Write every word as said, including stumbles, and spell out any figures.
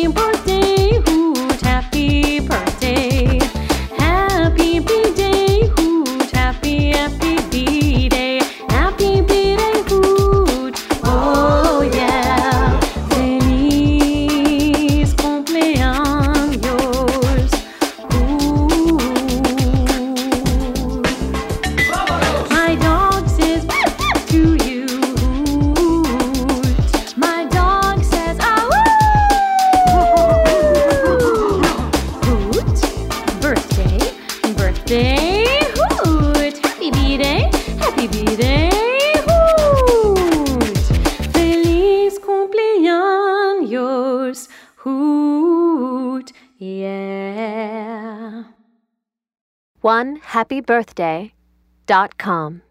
Happy birthday, hoot, happy birthday. Happy B-day, hoot, happy, happy B-day. Happy B-day, hoot, oh yeah. Feliz cumpleaños, hoot. My dog says to you, hoot. My dog says, ah, hoot. Birthday, birthday, hoot. Happy B-day, happy B-day, hoot. Feliz cumpleaños, hoot, yeah. one happy birthday dot com